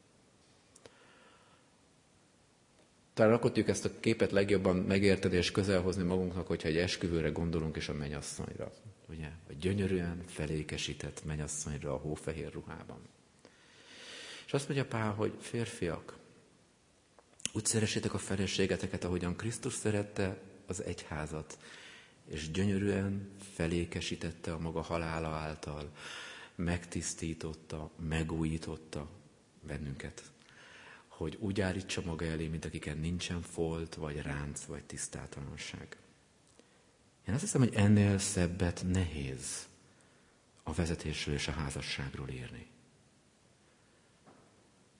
Talán akkor tudjuk ezt a képet legjobban megérteni és közelhozni magunknak, hogyha egy esküvőre gondolunk és a mennyasszonyra. Ugye? A gyönyörűen felékesített mennyasszonyra a hófehér ruhában. És azt mondja Pál, hogy férfiak, úgy szeressétek a feleségeteket, ahogyan Krisztus szerette az egyházat, és gyönyörűen felékesítette a maga halála által, megtisztította, megújította bennünket, hogy úgy állítsa maga elé, mint akiken nincsen folt, vagy ránc, vagy tisztátalanság. Én azt hiszem, hogy ennél szebbet nehéz a vezetésről és a házasságról írni.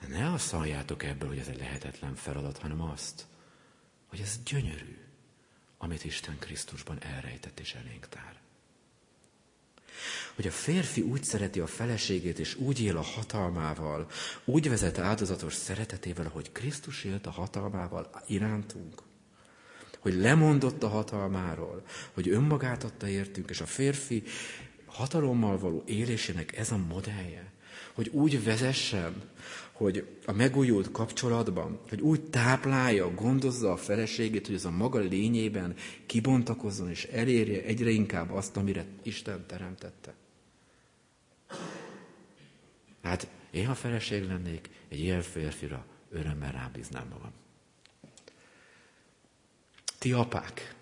Ne azt halljátok ebből, hogy ez egy lehetetlen feladat, hanem azt, hogy ez gyönyörű, amit Isten Krisztusban elrejtett és elénk tár. Hogy a férfi úgy szereti a feleségét, és úgy él a hatalmával, úgy vezet áldozatos szeretetével, ahogy Krisztus élt a hatalmával irántunk. Hogy lemondott a hatalmáról, hogy önmagát adta értünk, és a férfi hatalommal való élésének ez a modellje. Hogy úgy vezessen, hogy a megújult kapcsolatban, hogy úgy táplálja, gondozza a feleségét, hogy az a maga lényében kibontakozzon és elérje egyre inkább azt, amire Isten teremtette. Hát én, ha feleség lennék, egy ilyen férfira örömmel rábíznám magam. Ti apák,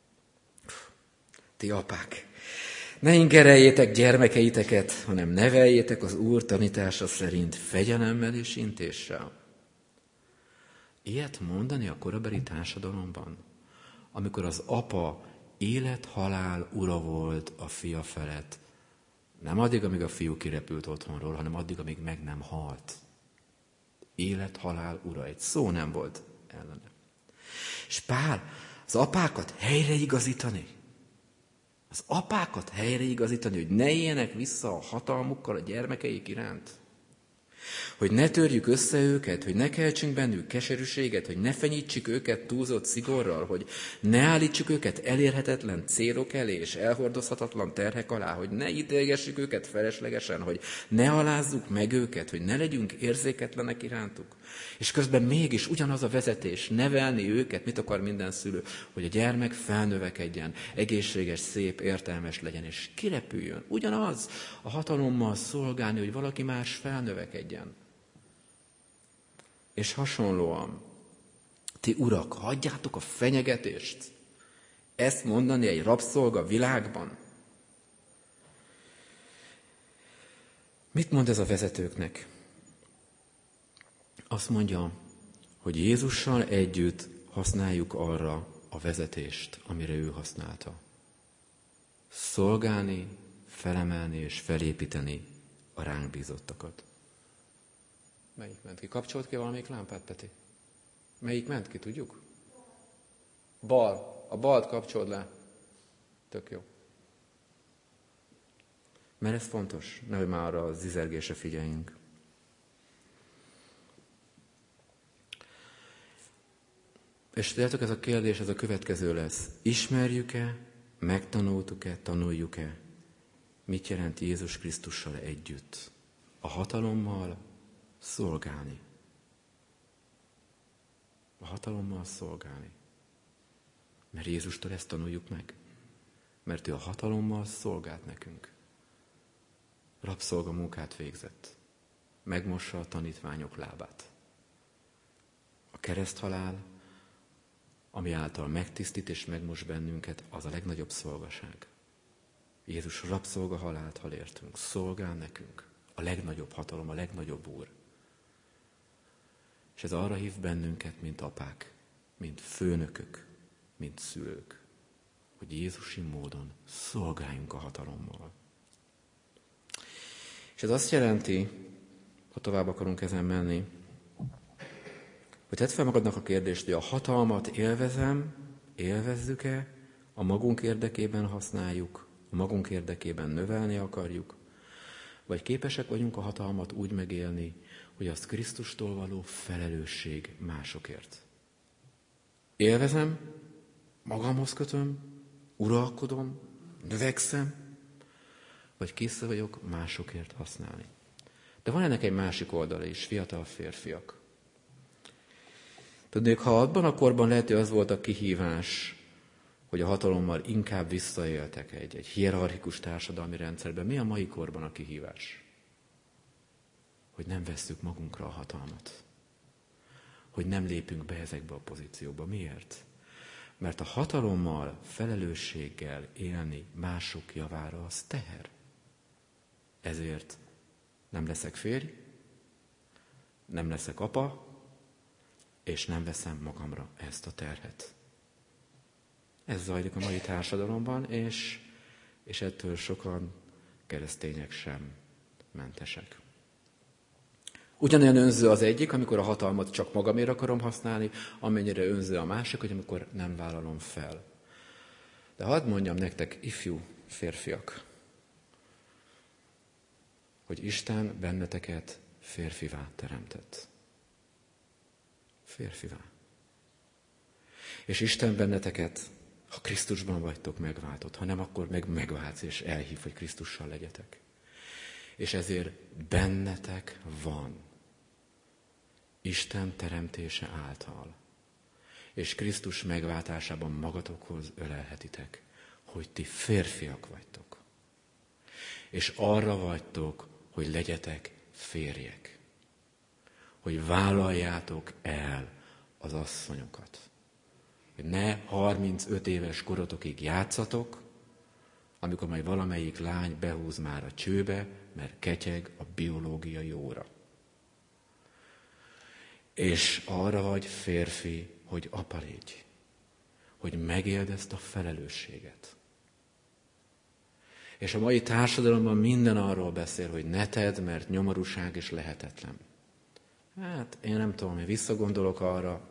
ti apák, ne ingereljétek gyermekeiteket, hanem neveljétek az Úr tanítása szerint fegyelemmel és intéssel. Ilyet mondani a korabeli társadalomban, amikor az apa élet-halál ura volt a fia felett, nem addig, amíg a fiú kirepült otthonról, hanem addig, amíg meg nem halt. Élet-halál ura, egy szó nem volt ellene. És Pál az apákat helyreigazítani, az apákat helyreigazítani, hogy ne éljenek vissza a hatalmukkal a gyermekeik iránt. Hogy ne törjük össze őket, hogy ne keltsünk bennük keserűséget, hogy ne fenyítsük őket túlzott szigorral, hogy ne állítsuk őket elérhetetlen célok elé és elhordozhatatlan terhek alá, hogy ne ítélgessük őket feleslegesen, hogy ne alázzuk meg őket, hogy ne legyünk érzéketlenek irántuk. És közben mégis ugyanaz a vezetés, nevelni őket, mit akar minden szülő, hogy a gyermek felnövekedjen, egészséges, szép, értelmes legyen, és kirepüljön. Ugyanaz a hatalommal szolgálni, hogy valaki más felnövekedjen. És hasonlóan, ti urak, hagyjátok a fenyegetést. Ezt mondani egy rabszolga világban. Mit mond ez a vezetőknek? Azt mondja, hogy Jézussal együtt használjuk arra a vezetést, amire ő használta. Szolgálni, felemelni és felépíteni a ránk bízottakat. Melyik ment ki? Kapcsolt ki valamelyik lámpát, Peti? Melyik ment ki, tudjuk? Bal. A balt kapcsold le. Tök jó. Mert ez fontos, nehogy már arra a zizergésre figyeljünk. És tudjátok, ez a kérdés, ez a következő lesz. Ismerjük-e, megtanultuk-e, tanuljuk-e, mit jelent Jézus Krisztussal együtt? A hatalommal szolgálni. A hatalommal szolgálni. Mert Jézustól ezt tanuljuk meg. Mert ő a hatalommal szolgált nekünk. Rabszolga munkát végzett. Megmossa a tanítványok lábát. A kereszthalál, ami által megtisztít és megmos bennünket, az a legnagyobb szolgaság. Jézus rabszolga halált hal értünk, szolgál nekünk. A legnagyobb hatalom, a legnagyobb Úr. És ez arra hív bennünket, mint apák, mint főnökök, mint szülők, hogy Jézusi módon szolgáljunk a hatalommal. És ez azt jelenti, ha tovább akarunk ezen menni, hogy tedd fel magadnak a kérdést, hogy a hatalmat élvezem, élvezzük-e, a magunk érdekében használjuk, a magunk érdekében növelni akarjuk, vagy képesek vagyunk a hatalmat úgy megélni, hogy azt Krisztustól való felelősség másokért. Élvezem, magamhoz kötöm, uralkodom, növekszem, vagy kész vagyok másokért használni. De van ennek egy másik oldala is, fiatal férfiak. Tudnék, ha abban a korban lehet, hogy az volt a kihívás, hogy a hatalommal inkább visszaéltek egy, egy hierarchikus társadalmi rendszerben, mi a mai korban a kihívás? Hogy nem vesszük magunkra a hatalmat. Hogy nem lépünk be ezekbe a pozícióba. Miért? Mert a hatalommal, felelősséggel élni mások javára az teher. Ezért nem leszek férj, nem leszek apa, és nem veszem magamra ezt a terhet. Ez zajlik a mai társadalomban, és, és ettől sokan keresztények sem mentesek. Ugyanolyan önző az egyik, amikor a hatalmat csak magamért akarom használni, amennyire önző a másik, hogy amikor nem vállalom fel. De hadd mondjam nektek, ifjú férfiak, hogy Isten benneteket férfivá teremtett. Férfivá. És Isten benneteket, ha Krisztusban vagytok, megváltott, ha nem, akkor meg megváltsz és elhív, hogy Krisztussal legyetek. És ezért bennetek van Isten teremtése által. És Krisztus megváltásában magatokhoz ölelhetitek, hogy ti férfiak vagytok. És arra vagytok, hogy legyetek férjek. Hogy vállaljátok el az asszonyokat. Hogy ne harmincöt éves korotokig játszatok, amikor majd valamelyik lány behúz már a csőbe, mert ketyeg a biológiai óra. És arra vagy férfi, hogy apa légy, hogy megéld ezt a felelősséget. És a mai társadalomban minden arról beszél, hogy ne tedd, mert nyomorúság és lehetetlen. Hát én nem tudom, én visszagondolok arra,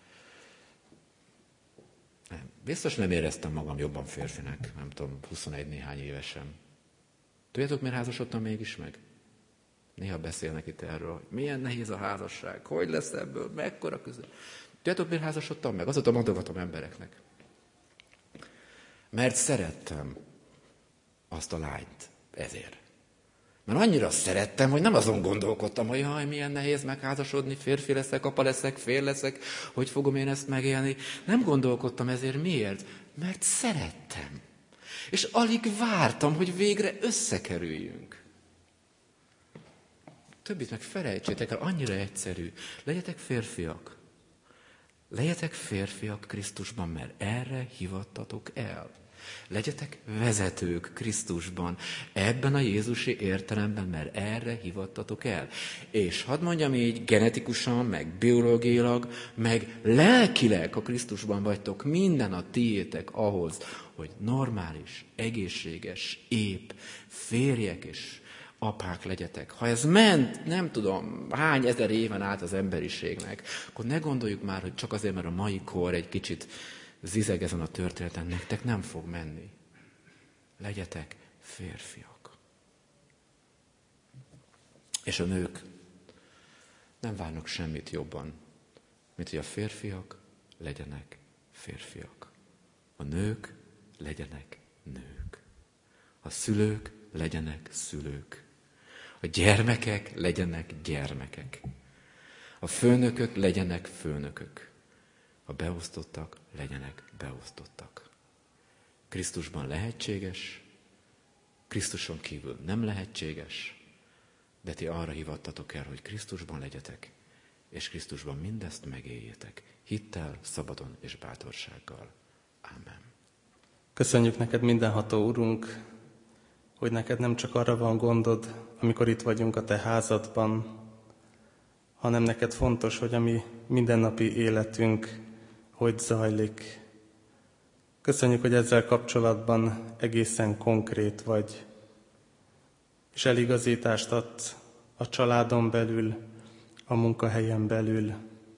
nem, biztos nem éreztem magam jobban férfinek, nem tudom, huszonegy néhány évesen. Tudjátok, miért házasodtam mégis meg? Néha beszélnek itt erről, hogy milyen nehéz a házasság, hogy lesz ebből, mekkora közül. Tudjátok, miért házasodtam meg? Azóta mondogatom embereknek. Mert szerettem azt a lányt ezért. Mert annyira szerettem, hogy nem azon gondolkodtam, hogy jaj, milyen nehéz megházasodni, férfi leszek, apa leszek, fél leszek, hogy fogom én ezt megélni. Nem gondolkodtam ezért. Miért? Mert szerettem. És alig vártam, hogy végre összekerüljünk. Többit meg felejtsétek el, annyira egyszerű. Legyetek férfiak. Legyetek férfiak Krisztusban, mert erre hivattatok el. Legyetek vezetők Krisztusban, ebben a jézusi értelemben, mert erre hivattatok el. És hadd mondjam így, genetikusan, meg biológiailag, meg lelkileg, ha Krisztusban vagytok, minden a tiétek ahhoz, hogy normális, egészséges, épp férjek és apák legyetek. Ha ez ment, nem tudom, hány ezer éven át az emberiségnek, akkor ne gondoljuk már, hogy csak azért, mert a mai kor egy kicsit zizeg ezen a történeten, nektek nem fog menni. Legyetek férfiak. És a nők nem várnak semmit jobban, mint hogy a férfiak legyenek férfiak. A nők legyenek nők. A szülők legyenek szülők. A gyermekek legyenek gyermekek. A főnökök legyenek főnökök. A beosztottak legyenek beosztottak. Krisztusban lehetséges, Krisztuson kívül nem lehetséges, de ti arra hivattatok el, hogy Krisztusban legyetek, és Krisztusban mindezt megéljétek, hittel, szabadon és bátorsággal. Ámen. Köszönjük neked, mindenható Urunk, hogy neked nem csak arra van gondod, amikor itt vagyunk a te házadban, hanem neked fontos, hogy a mi mindennapi életünk hogy zajlik. Köszönjük, hogy ezzel kapcsolatban egészen konkrét vagy, és eligazítást adsz a családon belül, a munkahelyen belül.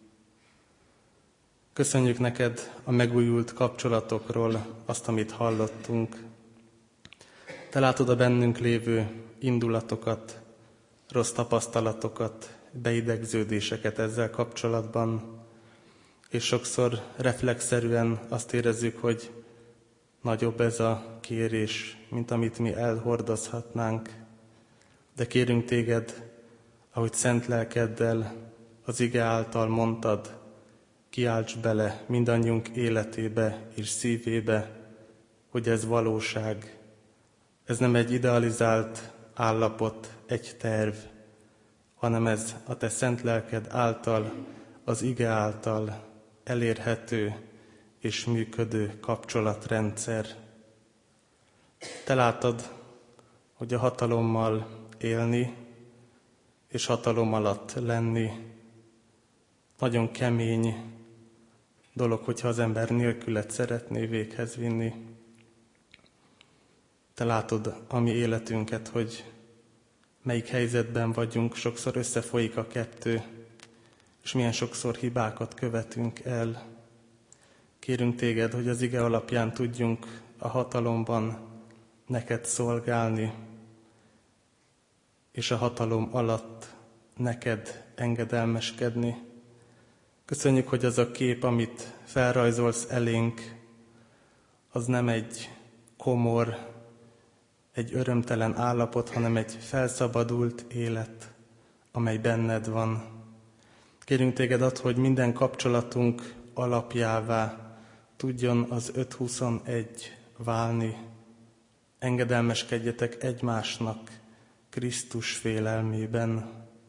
Köszönjük neked a megújult kapcsolatokról azt, amit hallottunk. Te látod a bennünk lévő indulatokat, rossz tapasztalatokat, beidegződéseket ezzel kapcsolatban, és sokszor reflexzerűen azt érezzük, hogy nagyobb ez a kérés, mint amit mi elhordozhatnánk. De kérünk téged, ahogy szent lelkeddel az ige által mondtad, kiálts bele mindannyiunk életébe és szívébe, hogy ez valóság. Ez nem egy idealizált állapot, egy terv, hanem ez a te szent lelked által, az ige által elérhető és működő kapcsolatrendszer. Te látod, hogy a hatalommal élni és hatalom alatt lenni nagyon kemény dolog, hogyha az ember nélkület szeretné véghez vinni. Te látod a mi életünket, hogy melyik helyzetben vagyunk, sokszor összefolyik a kettő, és milyen sokszor hibákat követünk el. Kérünk téged, hogy az ige alapján tudjunk a hatalomban neked szolgálni, és a hatalom alatt neked engedelmeskedni. Köszönjük, hogy az a kép, amit felrajzolsz elénk, az nem egy komor, egy örömtelen állapot, hanem egy felszabadult élet, amely benned van. Kérünk téged, add, hogy minden kapcsolatunk alapjává tudjon az öt huszonegy válni. Engedelmeskedjetek egymásnak Krisztus félelmében.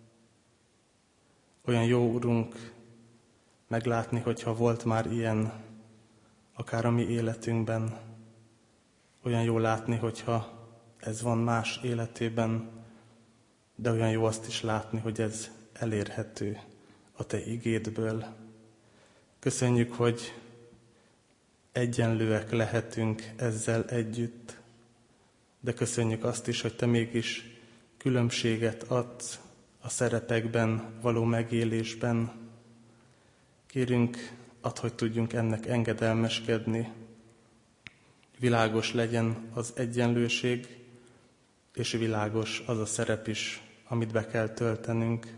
Olyan jó, Urunk, meglátni, hogyha volt már ilyen, akár a mi életünkben. Olyan jó látni, hogyha ez van más életében, de olyan jó azt is látni, hogy ez elérhető a te igédből. Köszönjük, hogy egyenlőek lehetünk ezzel együtt, de köszönjük azt is, hogy te mégis különbséget adsz a szerepekben való megélésben. Kérünk, add, hogy tudjunk ennek engedelmeskedni. Világos legyen az egyenlőség, és világos az a szerep is, amit be kell töltenünk.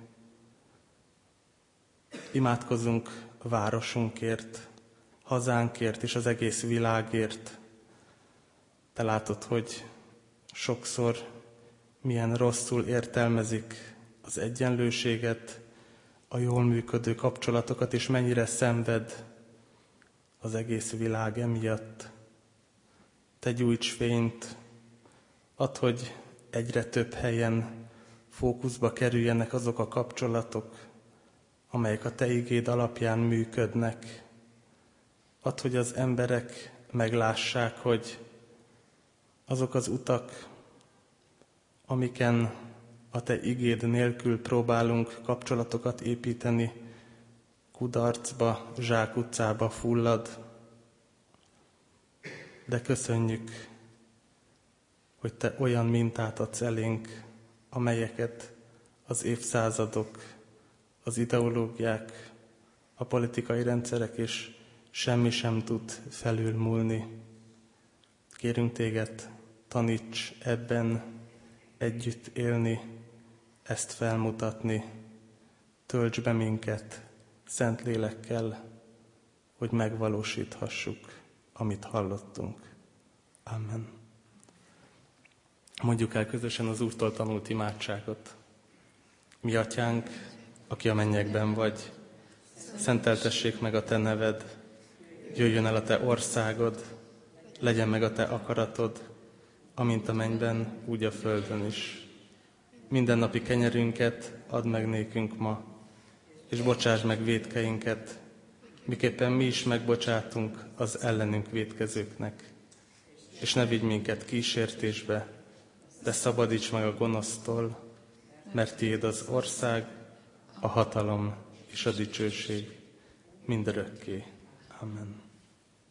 Imádkozzunk a városunkért, hazánkért és az egész világért. Te látod, hogy sokszor milyen rosszul értelmezik az egyenlőséget, a jól működő kapcsolatokat, és mennyire szenved az egész világ emiatt. Te gyújts fényt, add, hogy egyre több helyen fókuszba kerüljenek azok a kapcsolatok, amelyek a te igéd alapján működnek. Add, hogy az emberek meglássák, hogy azok az utak, amiken a te igéd nélkül próbálunk kapcsolatokat építeni, kudarcba, zsákutcába fullad. De köszönjük, hogy te olyan mintát adsz elénk, amelyeket az évszázadok, az ideológiák, a politikai rendszerek és semmi sem tud felülmúlni. Kérünk téged, taníts ebben együtt élni, ezt felmutatni, tölts be minket szent lélekkel, hogy megvalósíthassuk, amit hallottunk. Amen. Mondjuk el közösen az Úrtól tanult imádságot. Mi atyánk, aki a mennyekben vagy, szenteltessék meg a te neved, jöjjön el a te országod, legyen meg a te akaratod, amint a mennyben, úgy a földön is. Mindennapi kenyerünket add meg nékünk ma, és bocsásd meg vétkeinket, miképpen mi is megbocsátunk az ellenünk vétkezőknek. És ne vigy minket kísértésbe, de szabadíts meg a gonosztól, mert tiéd az ország, a hatalom és a dicsőség mindörökké. Amen.